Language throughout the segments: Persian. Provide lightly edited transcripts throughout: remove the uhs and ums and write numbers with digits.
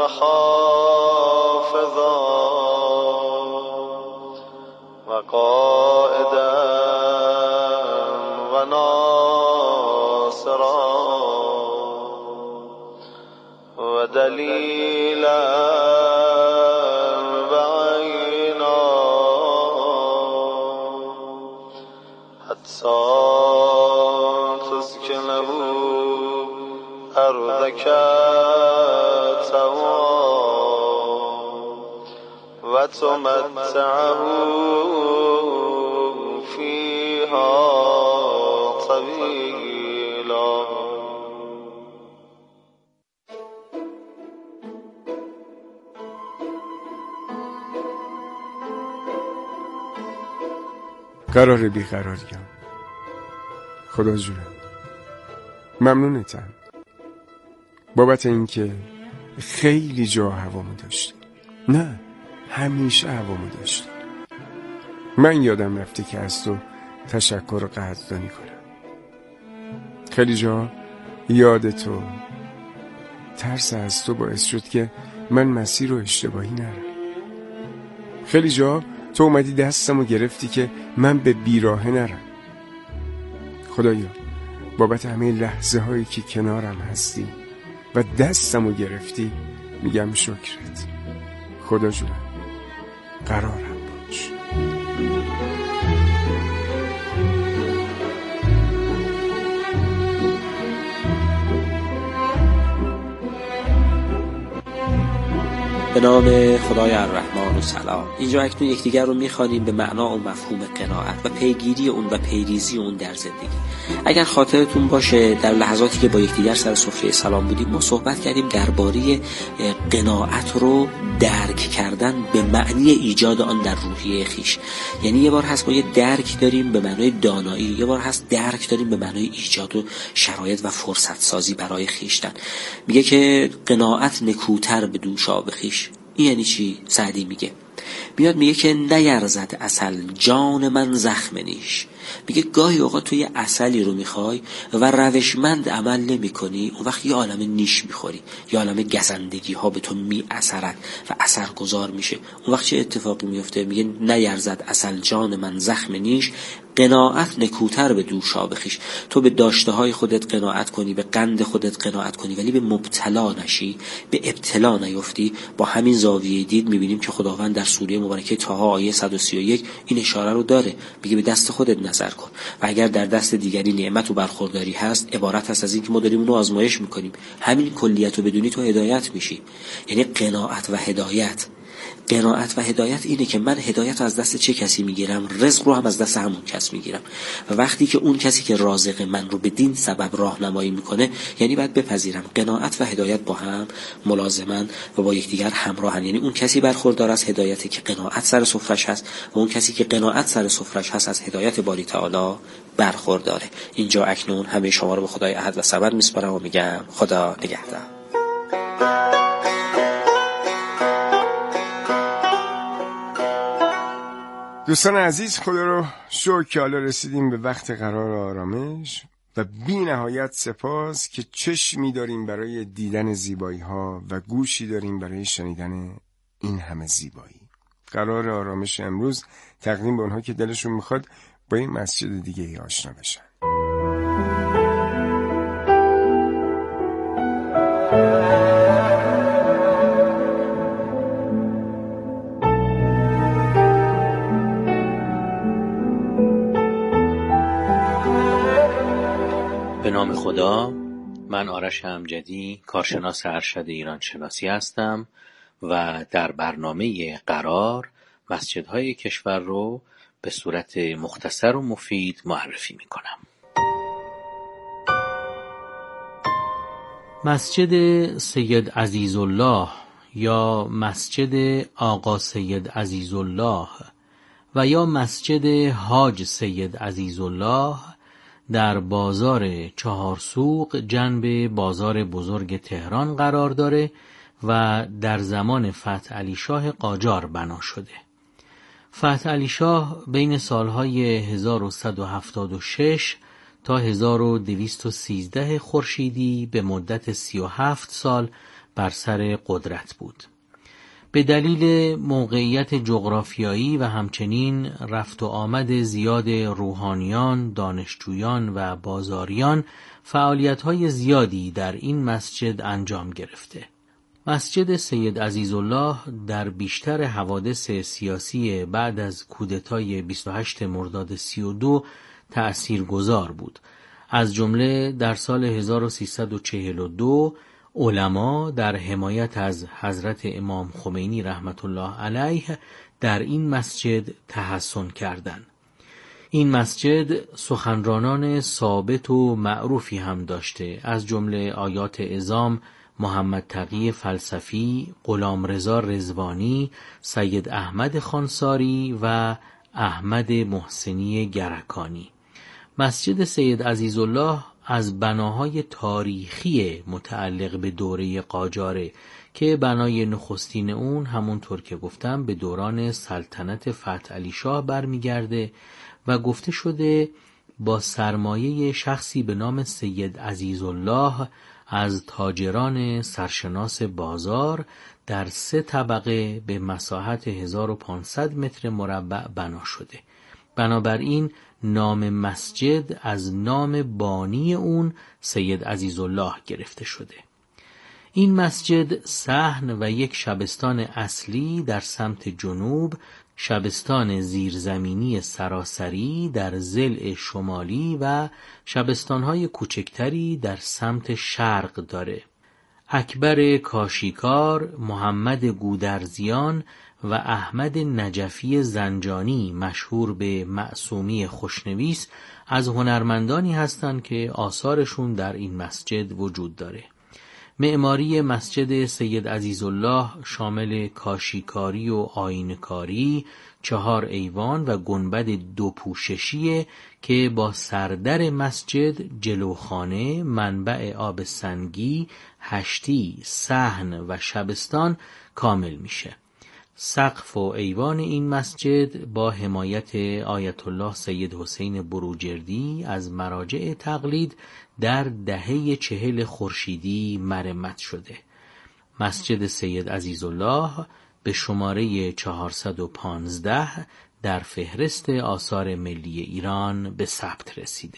و خافضا و قائدا و ناصرا و دلیلا و عینا حتی تسکنه أرضك وتمتعه فيها طويلا. قرار بیقراریم. خدا جونم ممنونتم بابت اینکه خیلی جا هوامو داشتی. نه همیشه هوامو داشتی. من یادم رفته که از تو تشکر و قدردانی کنم. خیلی جا یاد تو ترس از تو باعث شد که من مسیر رو اشتباهی نرم. خیلی جا تو اومدی دستمو گرفتی که من به بیراهه نرم. خدایا بابت همه لحظه هایی که کنارم هستی و دستمو گرفتی میگم شکرت. خدا جونم قرارم باش. به نام خدای الرحمن و سلام. اینجا اکنون یکدیگر رو می‌خوانیم به معنا و مفهوم قناعت و پیگیری اون و پیریزی اون در زندگی. اگر خاطرتون باشه در لحظاتی که با یکدیگر سر سفره سلام بودیم ما صحبت کردیم درباره قناعت رو درک کردن به معنی ایجاد آن در روحیه خیش. یعنی یه بار هست ما یه درک داریم به معنای دانایی، یه بار هست درک داریم به معنای ایجاد و شرایط و فرصت سازی برای خیشتن. میگه که قناعت نکوتر به دوش آب خیش. این یعنی چی؟ سعدی میگه که نیرزد عسل جان من زخم نیش. میگه گاهی اوقات تو یه عسلی رو میخوای و روشمند عمل نمی کنی، اون وقت یه عالم نیش میخوری، یه عالم گزندگی ها به تو می اثرد و اثرگذار میشه. اون وقت چه اتفاقی میفته؟ میگه نیرزد عسل جان من زخم نیش، قناعت نکوتر به دوشا بخیش. تو به داشته های خودت قناعت کنی، به قند خودت قناعت کنی، ولی به مبتلا نشی، به ابتلا نیفتی. با همین زاویه دید میبینیم که خداوند در سوره مبارکه طه آیه 131 این اشاره رو داره. میگه به دست خودت نظر کن و اگر در دست دیگری نعمت و برخورداری هست، عبارت هست از این که ما داریم اونو آزمایش میکنیم. همین کلیت رو بدونی تو هدایت میشی. یعنی قناعت و هدایت. قناعت و هدایت اینه که من هدایت رو از دست چه کسی میگیرم؟ رزق رو هم از دست همون کس میگیرم. و وقتی که اون کسی که رازق من رو به دین سبب راهنمایی میکنه، یعنی باید بپذیرم قناعت و هدایت با هم ملازمن و با یکدیگر همراهن. یعنی اون کسی برخوردار از هدایتی که قناعت سر سفرش هست و اون کسی که قناعت سر سفرش هست از هدایت باری تعالی برخورداره. اینجا اکنون همه شما رو به خدای احد و صمد میسپارم و میگم خدا نگهدار. دوستان عزیز، خدا رو شکر که حالا رسیدیم به وقت قرار آرامش و بی نهایت سپاس که چشمی داریم برای دیدن زیبایی ها و گوشی داریم برای شنیدن این همه زیبایی. قرار آرامش امروز تقدیم به اونها که دلشون میخواد با این مسجد دیگه آشنا بشن. به نام خدا. من آرش امجدی، کارشناس ارشد ایران شناسی هستم و در برنامه قرار مسجدهای کشور رو به صورت مختصر و مفید معرفی می کنم. مسجد سید عزیزالله یا مسجد آقا سید عزیزالله و یا مسجد حاج سید عزیزالله در بازار چهارسوق جنب بازار بزرگ تهران قرار داره و در زمان فتح علی شاه قاجار بنا شده. فتح علی شاه بین سالهای 1176 تا 1213 خورشیدی به مدت 37 سال بر سر قدرت بود. به دلیل موقعیت جغرافیایی و همچنین رفت و آمد زیاد روحانیان، دانشجویان و بازاریان فعالیت‌های زیادی در این مسجد انجام گرفته. مسجد سید عزیزالله در بیشتر حوادث سیاسی بعد از کودتای 28 مرداد 32 تأثیرگذار بود. از جمله در سال 1342 علما در حمایت از حضرت امام خمینی رحمت الله علیه در این مسجد تحصن کردند. این مسجد سخنرانان ثابت و معروفی هم داشته، از جمله آیات اعظام محمد تقی فلسفی، غلامرضا رضوانی، سید احمد خانساری و احمد محسنی گرکانی. مسجد سید عزیزالله از بناهای تاریخی متعلق به دوره قاجاره که بنای نخستین اون همونطور که گفتم به دوران سلطنت فتح علی شاه برمیگرده و گفته شده با سرمایه شخصی به نام سید عزیزالله از تاجران سرشناس بازار در 3 طبقه به مساحت 1500 متر مربع بنا شده. بنابراین نام مسجد از نام بانی اون سید عزیزالله گرفته شده. این مسجد صحن و یک شبستان اصلی در سمت جنوب، شبستان زیرزمینی سراسری در ضلع شمالی و شبستان‌های کوچکتری در سمت شرق داره. اکبر کاشیکار، محمد گودرزیان و احمد نجفی زنجانی مشهور به معصومی خوشنویس از هنرمندانی هستند که آثارشون در این مسجد وجود داره. معماری مسجد سید عزیزالله شامل کاشیکاری و آینه‌کاری، 4 ایوان و گنبد 2 پوششیه که با سردر مسجد، جلوخانه، منبع آب سنگی، هشتی، صحن و شبستان کامل میشه. سقف و ایوان این مسجد با حمایت آیت الله سید حسین بروجردی از مراجع تقلید در دهه 40 خورشیدی مرمت شده. مسجد سید عزیزالله به شماره 415 در فهرست آثار ملی ایران به ثبت رسیده.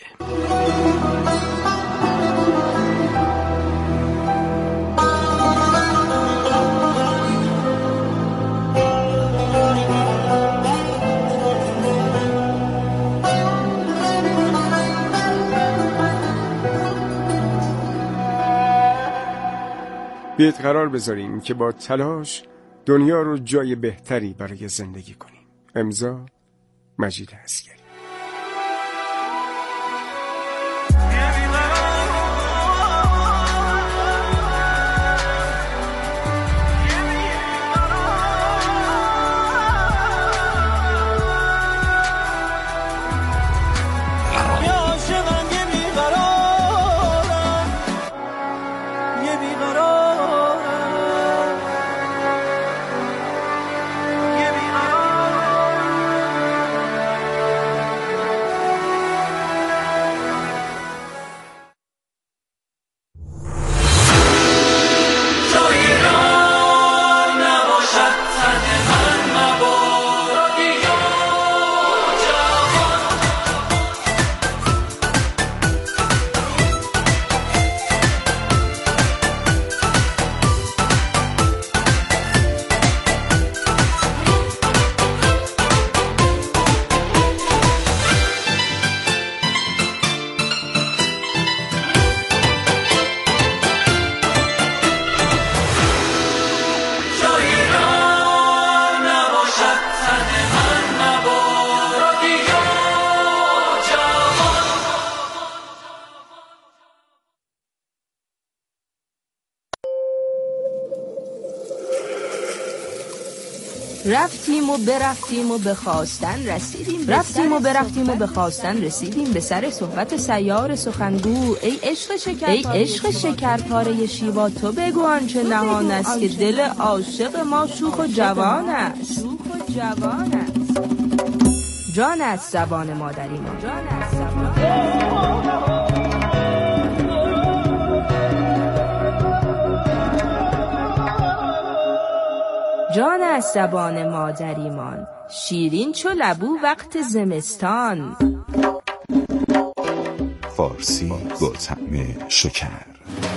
بیایید قرار بذاریم که با تلاش دنیا رو جای بهتری برای زندگی کنیم. امضا مجید عسگری. رفتیم و برفتیم و به خواستن رسیدیم، رفتیم و برفتیم و به خواستن رسیدیم، به سر صحبت سیار سخنگو. ای عشق شکر پاره شیوا، تو بگو آنچه نهان است که دل عاشق ما شوخ و جوان است. جان است زبان مادری ما. جان از زبان مادریمان، شیرین چو لبو وقت زمستان. فارسی با طعم شکر.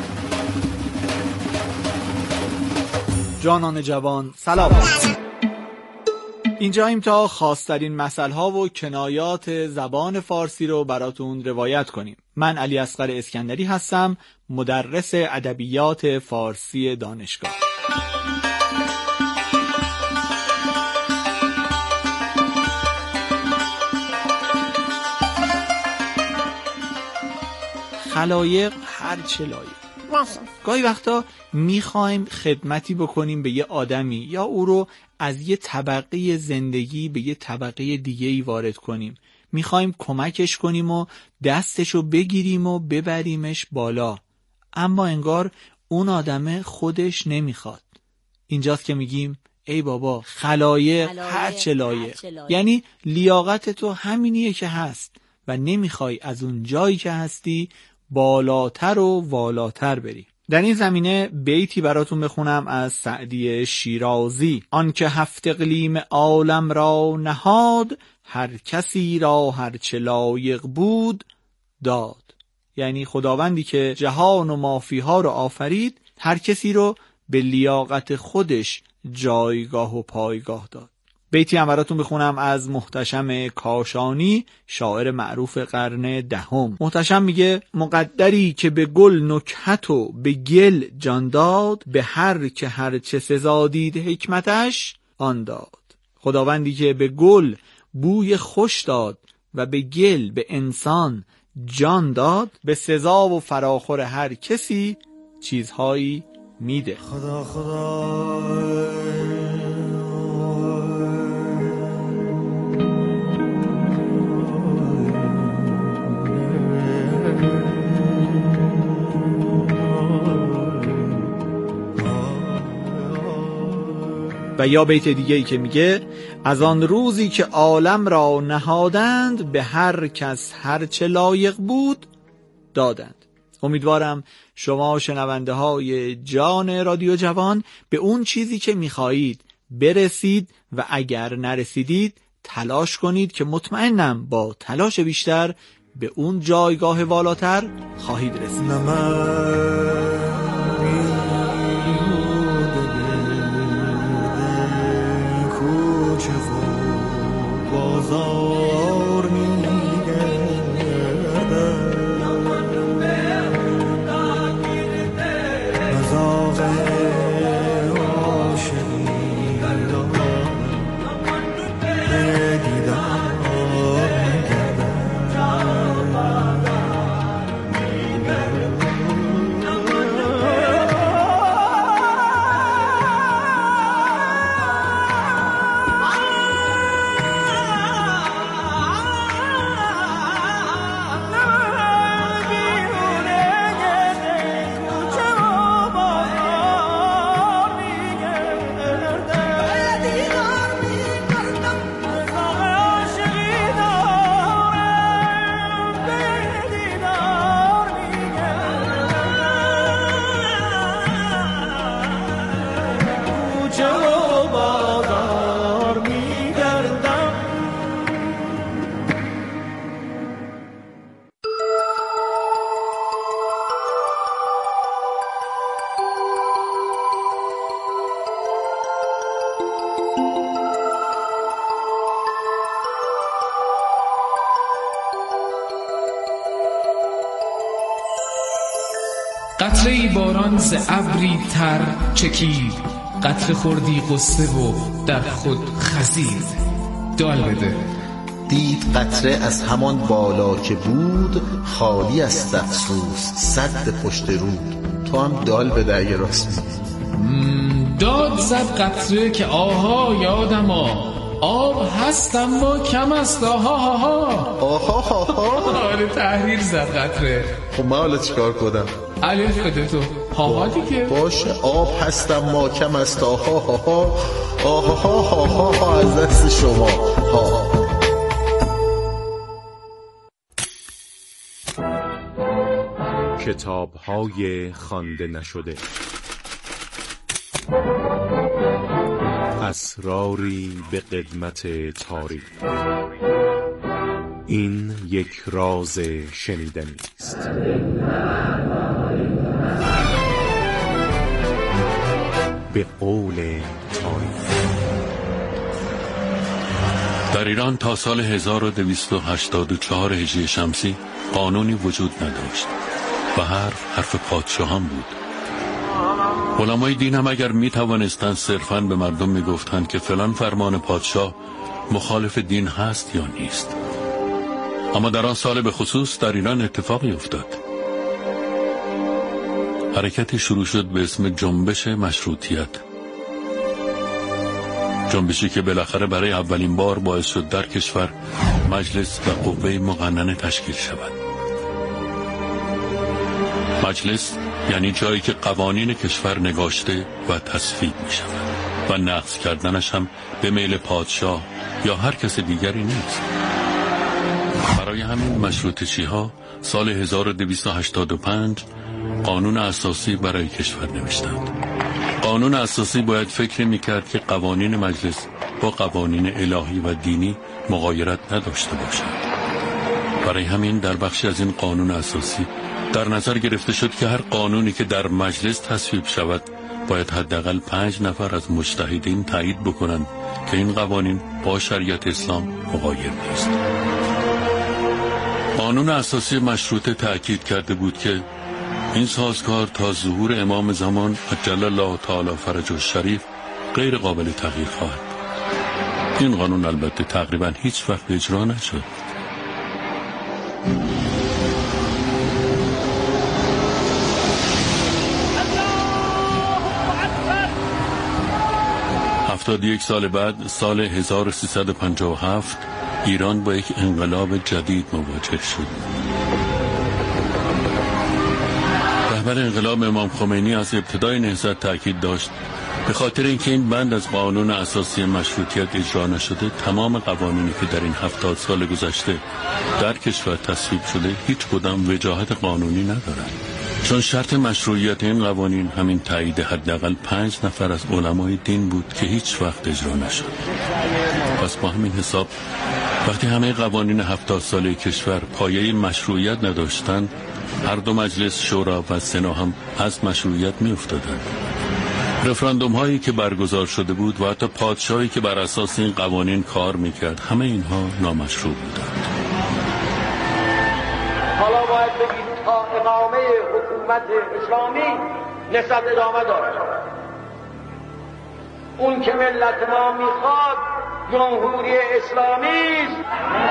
جانان جوان سلام. اینجاییم تا خاص‌ترین مثل‌ها و کنایات زبان فارسی رو براتون روایت کنیم. من علی اصغر اسکندری هستم، مدرس ادبیات فارسی دانشگاه. خلایق هر چه لایق. گاهی وقتا میخوایم خدمتی بکنیم به یه آدمی یا او رو از یه طبقه زندگی به یه طبقه دیگه‌ای وارد کنیم. میخوایم کمکش کنیم و دستشو بگیریم و ببریمش بالا، اما انگار اون آدمه خودش نمیخواد. اینجاست که میگیم ای بابا خلایق هر چه لایق. یعنی لیاقت تو همینیه که هست و نمیخوای از اون جایی که هستی بالاتر و والاتر بری. در این زمینه بیتی براتون بخونم از سعدی شیرازی. آن که هفت اقلیم عالم را نهاد، هر کسی را هر چه لایق بود داد. یعنی خداوندی که جهان و مافیها رو آفرید، هر کسی رو به لیاقت خودش جایگاه و پایگاه داد. بیتی هم براتون بخونم از محتشم کاشانی، شاعر معروف قرن دهم. محتشم میگه مقدری که به گل نکهت و به گل جان داد، به هر که هر چه سزا دید حکمتش آن داد. خداوندی که به گل بوی خوش داد و به گل به انسان جان داد، به سزا و فراخور هر کسی چیزهایی میده. خدا خدا و یا بیت دیگه ای که میگه از آن روزی که عالم را نهادند، به هر کس هر چه لایق بود دادند. امیدوارم شما شنونده های جان رادیو جوان به اون چیزی که میخواهید برسید و اگر نرسیدید تلاش کنید که مطمئنم با تلاش بیشتر به اون جایگاه والاتر خواهید رسید. قطره‌ای باران ز ابری تر چکید، قطره خوردی قصه و در خود خزید. دال بده. دید قطره از همان بالا که بود، خالی است افسوس سد پشت رود. تو هم دال بده اگه راست میگی. داد زد قطره که آها یادما، آب هست اما کم است آها آها. آره تحریر زد قطره. خب من حالا چیکار کنم؟ الف بده تو. ها دیگه باشه. آب هست اما کم است آها از دست شما ها. کتاب‌های خوانده نشده. اسراری به قدمت تاریخ. این یک راز شنیدنی است. به قول تاریخ. در ایران تا سال 1284 هجری شمسی قانونی وجود نداشت و حرف پادشاهان بود. علمای دین هم اگر می توانستند صرفاً به مردم می گفتند که فلان فرمان پادشاه مخالف دین هست یا نیست. اما در آن سال به خصوص در ایران اتفاقی افتاد. حرکتی شروع شد به اسم جنبش مشروطیت. جنبشی که بالاخره برای اولین بار باعث شد در کشور مجلس و قوه مقننه تشکیل شود. مجلس یعنی جایی که قوانین کشور نگاشته و تصویب می شود و نقض کردنش هم به میل پادشاه یا هر کس دیگری نیست. برای همین مشروطه‌چی ها سال 1285 قانون اساسی برای کشور نوشتند. قانون اساسی باید فکر می‌کرد که قوانین مجلس با قوانین الهی و دینی مغایرت نداشته باشند. برای همین در بخشی از این قانون اساسی در نظر گرفته شد که هر قانونی که در مجلس تصویب شود باید حداقل 5 نفر از مجتهدین تایید بکنند که این قوانین با شریعت اسلام مغایر نیست. قانون اساسی مشروطه تأکید کرده بود که این سازگار تا ظهور امام زمان عجل الله تعالی فرجه الشریف غیر قابل تغییر خواهد. این قانون البته تقریبا هیچ وقت اجرا نشد. یک سال بعد سال 1357 ایران با یک انقلاب جدید مواجه شد. رهبر انقلاب امام خمینی از ابتدای نهضت تاکید داشت به خاطر اینکه این بند از قانون اساسی مشروطیت اجرا نشده تمام قوانینی که در این 70 سال گذشته در کشور تصویب شده هیچ کدام وجاهت قانونی ندارند. چون شرط مشروعیت این قوانین همین تایید حداقل 5 نفر از علمای دین بود که هیچ وقت اجرا نشد. پس با همین حساب وقتی همه قوانین 70 ساله کشور پایه مشروعیت نداشتند، هر دو مجلس شورا و سنا هم از مشروعیت می افتادند. رفراندوم هایی که برگزار شده بود و حتی پادشاهی که بر اساس این قوانین کار میکرد همه اینها نامشروع بودند. حالا باید بگید تا اقامه حکومت اسلامی نسبت ادامه دارد. اون که ملت ما میخواد جمهوری اسلامی است.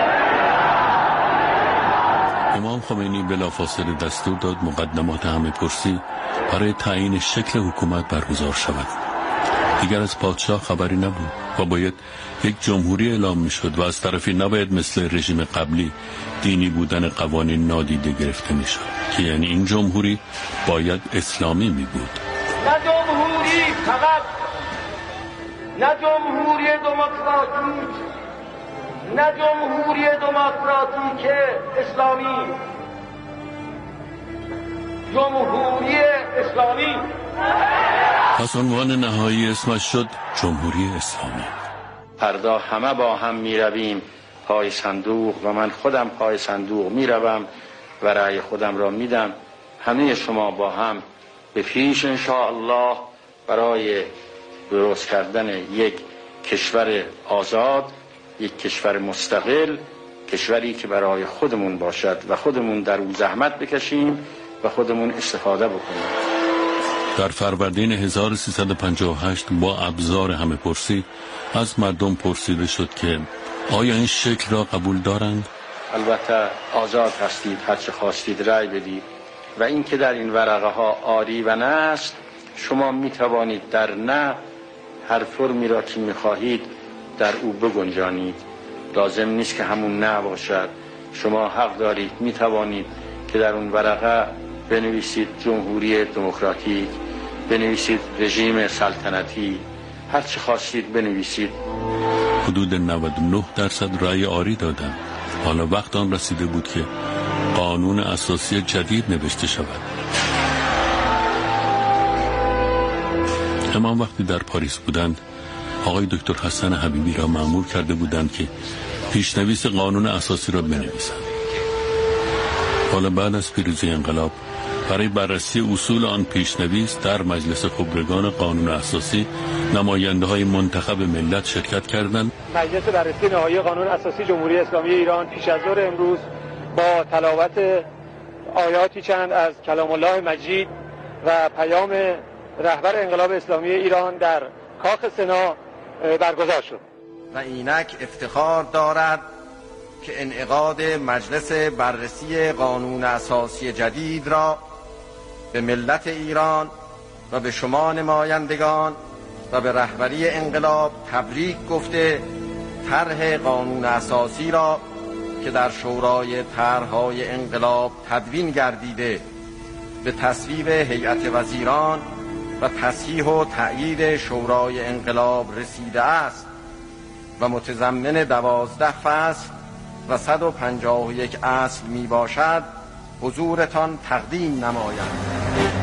امام خمینی بلافاصله دستور داد مقدمات همه پرسی برای تعیین شکل حکومت برگزار شود. دیگر از پادشاه خبری نبود و باید یک جمهوری اعلام میشد و از طرفی نباید مثل رژیم قبلی دینی بودن قوانین نادیده گرفته میشد که یعنی این جمهوری باید اسلامی می بود. نه جمهوری فقط، نه جمهوری دموکراتیک، نه جمهوری دموکراتیک اسلامی، جمهوری اسلامی. پس عنوان نهایی اسمش شد جمهوری اسلامی. فردا همه با هم می رویم پای صندوق و من خودم پای صندوق می روم و رأی خودم را می دم. همه شما با هم به پیش انشاءالله برای درست کردن یک کشور آزاد، یک کشور مستقل، کشوری که برای خودمون باشد و خودمون در او زحمت بکشیم و خودمون استفاده بکنیم. در فروردین 1358 با ابزار همه پرسی از مردم پرسیده شد که آیا این شکل را قبول دارند؟ البته آزاد هستید، هر چه خواستید رأی بدید و این که در این ورقه ها آری و نه است، شما می توانید در نه هر فرمی را که می خواهید در او بگنجانید. لازم نیست که همون نه باشد. شما حق دارید، می توانید که در اون ورقه بنویسید جمهوری دموکراتیک، بنویسید رژیم سلطنتی، هر چه خواستید بنویسید. حدود 99% رأی آری دادند. حالا وقت آن رسیده بود که قانون اساسی جدید نوشته شود. امام وقتی در پاریس بودند آقای دکتر حسن حبیبی را مأمور کرده بودند که پیشنویس قانون اساسی را بنویسند. حالا بعد از پیروزی انقلاب برای بررسی اصول آن پیشنویس در مجلس خبرگان قانون اساسی نماینده‌های منتخب ملت شرکت کردند. مجلس بررسی نهایی قانون اساسی جمهوری اسلامی ایران پیش از ظهر امروز با تلاوت آیاتی چند از کلام الله مجید و پیام رهبر انقلاب اسلامی ایران در کاخ سنا برگزار شد. و اینک افتخار دارد که انعقاد مجلس بررسی قانون اساسی جدید را به ملت ایران و به شما نمایندگان و به رهبری انقلاب تبریک گفته طرح قانون اساسی را که در شورای طرح‌های انقلاب تدوین گردیده به تصویب هیئت وزیران و تصحیح و تأیید شورای انقلاب رسیده است و متضمن 12 فصل و 151 اصل می باشد حضورتان تقدیم نمایم.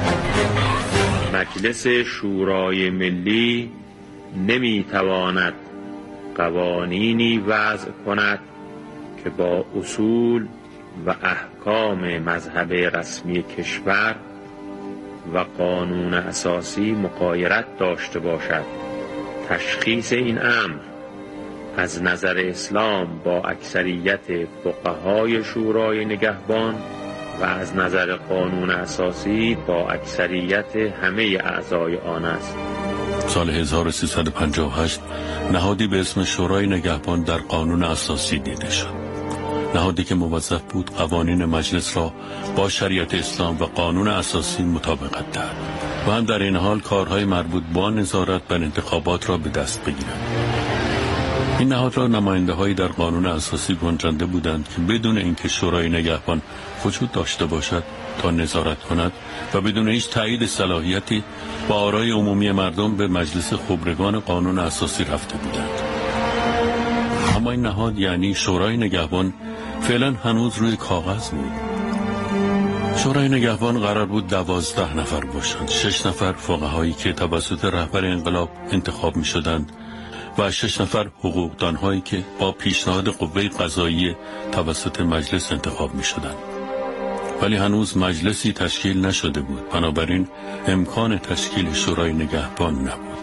مجلس شورای ملی نمی تواند قوانینی وضع کند که با اصول و احکام مذهب رسمی کشور و قانون اساسی مغایرت داشته باشد. تشخیص این امر از نظر اسلام با اکثریت فقهای شورای نگهبان و از نظر قانون اساسی با اکثریت همه اعضای آن است. سال 1358 نهادی به اسم شورای نگهبان در قانون اساسی دیده شد. نهادی که موظف بود قوانین مجلس را با شریعت اسلام و قانون اساسی مطابقت دهد و هم در این حال کارهای مربوط با نظارت بر انتخابات را به دست بگیرد. این نهاد را نماینده‌هایی در قانون اساسی گنجانده بودند که بدون اینکه شورای نگهبان وجود داشته باشد تا نظارت کند و بدون هیچ تایید صلاحیتی با آرای عمومی مردم به مجلس خبرگان قانون اساسی رفته بودند. اما این نهاد یعنی شورای نگهبان فعلا هنوز روی کاغذ بود. شورای نگهبان قرار بود 12 نفر باشند. 6 نفر فقهایی که توسط رهبر انقلاب انتخاب می شدند و 6 نفر حقوقدان‌هایی که با پیشنهاد قوه قضاییه توسط مجلس انتخاب می شدند. ولی هنوز مجلسی تشکیل نشده بود، بنابراین امکان تشکیل شورای نگهبان نبود.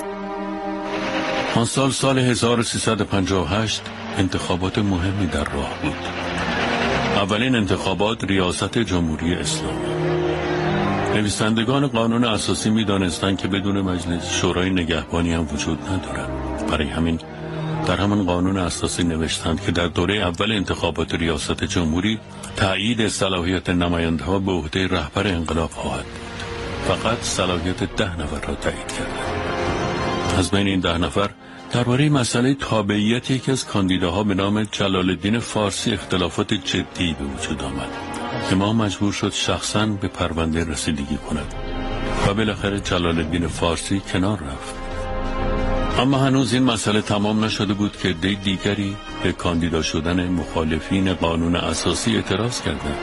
آن سال 1358 انتخابات مهمی در راه بود. اولین انتخابات ریاست جمهوری اسلامی. نویسندگان قانون اساسی می دانستند که بدون مجلس شورای نگهبانی هم وجود ندارد. برای همین در همان قانون اساسی نوشتند که در دوره اول انتخابات ریاست جمهوری تأیید صلاحیت نماینده‌ها به عهده رهبر انقلاب خواهد بود. فقط صلاحیت 10 نفر را تایید کردند. از بین این 10 نفر درباره مسئله تابعیت یکی از کاندیداها به نام جلال الدین فارسی اختلافات جدی به وجود آمد. امام مجبور شد شخصاً به پرونده رسیدگی کند و بالاخره جلال الدین فارسی کنار رفت. اما هنوز این مسئله تمام نشده بود که عده دیگری به کاندیدا شدن مخالفین قانون اساسی اعتراض کردند.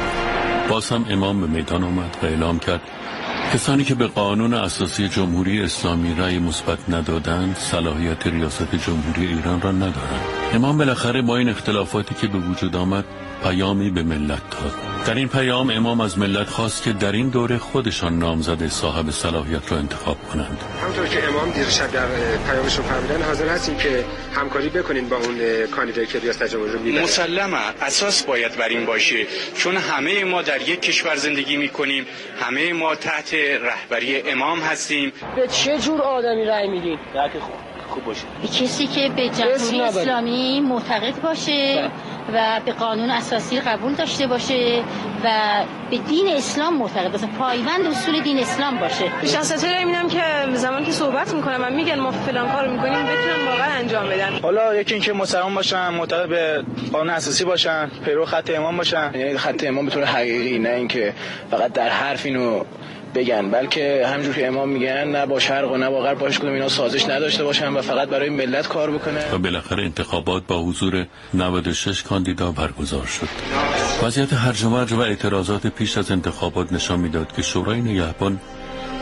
باز هم امام به میدان آمد و اعلام کرد کسانی که به قانون اساسی جمهوری اسلامی رأی مثبت ندادند صلاحیت ریاست جمهوری ایران را ندارند. امام بالاخره با این اختلافاتی که به وجود آمد پیامی به ملت داد. در این پیام امام از ملت خواست که در این دوره خودشان نامزد صاحب صلاحیت را انتخاب کنند. همونطور که امام دیرشب در پیامشون فرمودن حاضر هستیم که همکاری بکنین با اون کاندیدایی که ریاست جمهوری رو میبره. مسلمه اساس باید بر این باشه، چون همه ما در یک کشور زندگی میکنیم، همه ما تحت رهبری امام هستیم. به چه جور آدمی رأی میدین؟ خوب باشه. کسی که به جمهوری اسلامی معتقد باشه و به قانون اساسی قبول داشته باشه و به دین اسلام معتقد باشه، پایبند اصول دین اسلام باشه. شخصیتی رو میبینم که زمانی که صحبت میکنم من میگن ما فلان کارو میکنیم بتونن واقعا انجام بدن. حالا یکی اینکه مسلمان باشن، معتقد به قانون اساسی باشن، پیرو خط امام باشن، یعنی خط امام به طور حقیقی، نه اینکه فقط در حرف اینو بگن، بلکه همونجور که امام میگن نه با شرق و نه با غرب باش کنیم اینا سازش نداشته باشن و فقط برای ملت کار بکنه. و بالاخره انتخابات با حضور 96 کاندیدا برگزار شد. وضعیت هرج و مرج و اعتراضات پیش از انتخابات نشان میداد که شورای نگهبان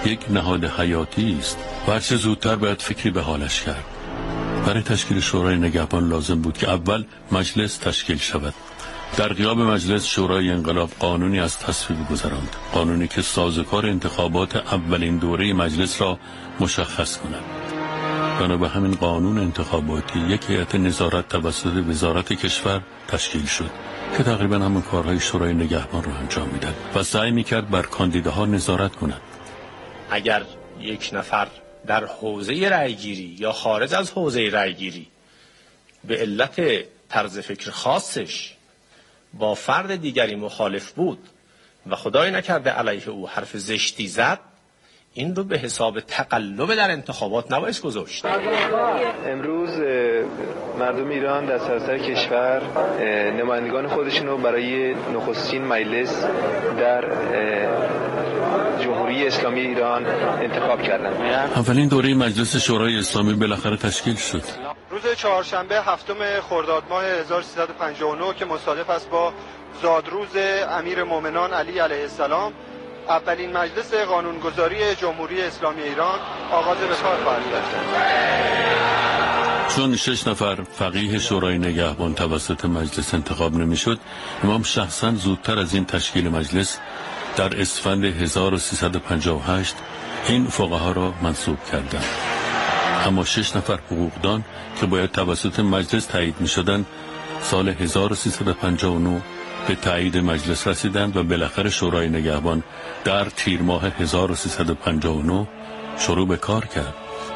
یک نهاد حیاتی است و هرچه زودتر باید فکری به حالش کرد. برای تشکیل شورای نگهبان لازم بود که اول مجلس تشکیل شود. در غیاب مجلس شورای انقلاب قانونی از تصویب گذراند، قانونی که سازوکار انتخابات اولین دوره مجلس را مشخص کند. بنا به همین قانون انتخاباتی یک هیئت نظارت توسط وزارت کشور تشکیل شد که تقریبا همون کارهای شورای نگهبان را انجام میداد و سعی میکرد بر کاندیداها نظارت کند. اگر یک نفر در حوزه رأیگیری یا خارج از حوزه رأیگیری به علت طرز فکر خاصش با فرد دیگری مخالف بود و خدای نکرده علیه او حرف زشتی زد، این رو به حساب تقلب در انتخابات نباید گذاشت. امروز مردم ایران در سراسر کشور نمایندگان خودشون رو برای نخستین مجلس در جمهوری اسلامی ایران انتخاب کردن. اولین دوره مجلس شورای اسلامی بالاخره تشکیل شد. روز چهارشنبه هفتم خرداد ماه 1359 که مصادف است با زادروز امیر مومنان علی علیه السلام، اولین مجلس قانونگذاری جمهوری اسلامی ایران آغاز به کار خواهد گردید. چون 6 نفر فقیه شورای نگهبان توسط مجلس انتخاب نمیشد، امام شخصا زودتر از این تشکیل مجلس در اسفند 1358 این فقها را منصوب کردند. اما 6 نفر حقوقدان که باید توسط مجلس تایید می شدند سال 1359 به تایید مجلس رسیدند و بالاخره شورای نگهبان در تیر ماه 1359 شروع به کار کرد.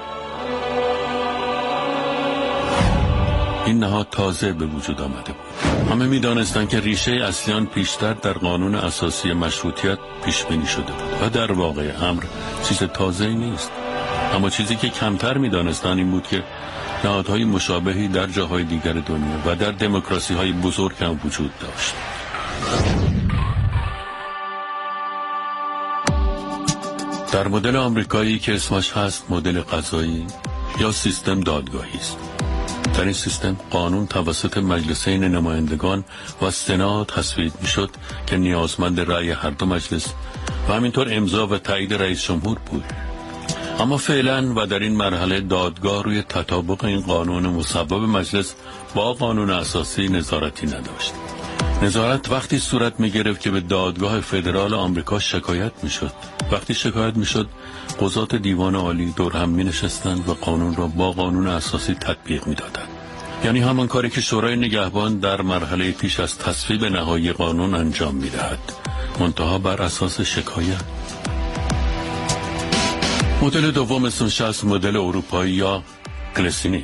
این نهاد تازه به وجود آمده بود. همه می دانستند که ریشه اصلی آن پیشتر در قانون اساسی مشروطیت پیش بینی شده بود و در واقع امر چیز تازه‌ای نیست. اما چیزی که کمتر می دانستند این بود که نهادهای مشابهی در جاهای دیگر دنیا و در دموکراسی‌های بزرگ هم وجود داشت. در مدل آمریکایی که اسمش هست مدل قضایی یا سیستم دادگاهی است. در این سیستم قانون توسط مجلسین نمایندگان و سنا تصویب میشد که نیازمند رأی هر دو مجلس و همینطور امضا و تایید رئیس جمهور بود. اما فعلا و در این مرحله دادگاه روی تطابق این قانون مصوب مجلس با قانون اساسی نظارتی نداشت. نظارت وقتی صورت می گرفت که به دادگاه فدرال آمریکا شکایت می شد. وقتی شکایت می شد قضات دیوان عالی دور هم می نشستند و قانون را با قانون اساسی تطبیق می دادند. یعنی همان کاری که شورای نگهبان در مرحله پیش از تصویب نهایی قانون انجام می دهد، منتها بر اساس شکایت. مدل دوم اسمش از مدل اروپایی یا گلسینی.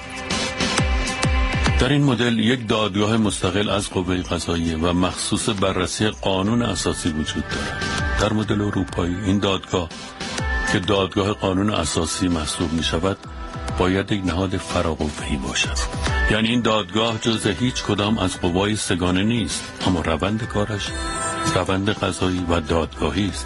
در این مدل یک دادگاه مستقل از قوه قضاییه و مخصوص بررسی قانون اساسی وجود دارد. در مدل اروپایی این دادگاه که دادگاه قانون اساسی محسوب می شود باید یک نهاد فراقوه‌ای باشد. یعنی این دادگاه جز هیچ کدام از قوای سگانه نیست، اما روند کارش روند قضایی و دادگاهی است.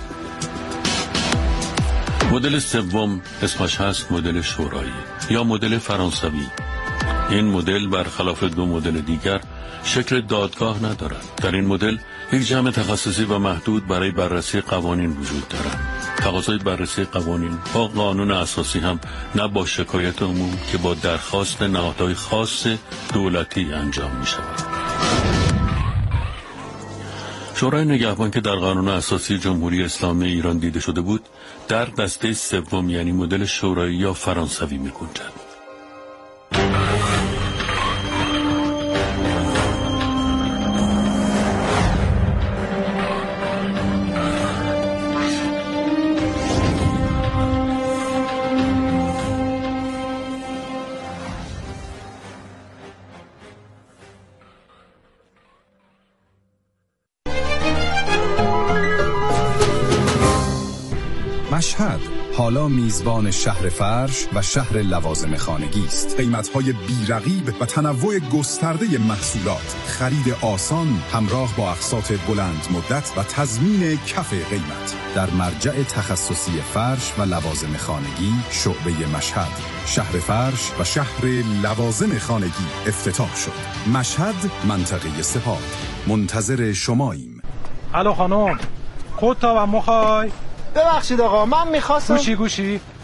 مدل سوم اسمش هست مدل شورایی یا مدل فرانسوی. این مدل برخلاف دو مدل دیگر شکل دادگاه ندارد. در این مدل یک جمع تخصصی و محدود برای بررسی قوانین وجود دارد. تقاضای بررسی قوانین با قانون اساسی هم نه با شکایت عموم که با درخواست نهادهای خاص دولتی انجام می شود. شورای نگهبان که در قانون اساسی جمهوری اسلامی ایران دیده شده بود در دسته سوم یعنی مدل شورایی یا فرانسوی می گنجد. مشهد حالا میزبان شهر فرش و شهر لوازم خانگی است. قیمت‌های بی‌رقیب و تنوع گسترده محصولات، خرید آسان همراه با اقساط بلند مدت و تضمین کف قیمت. در مرجع تخصصی فرش و لوازم خانگی شعبه مشهد، شهر فرش و شهر لوازم خانگی افتتاح شد. مشهد، منطقه سپاه. منتظر شماییم. الو خانم، خودتا و مخوای ببخشید آقا، من میخواستم گوشی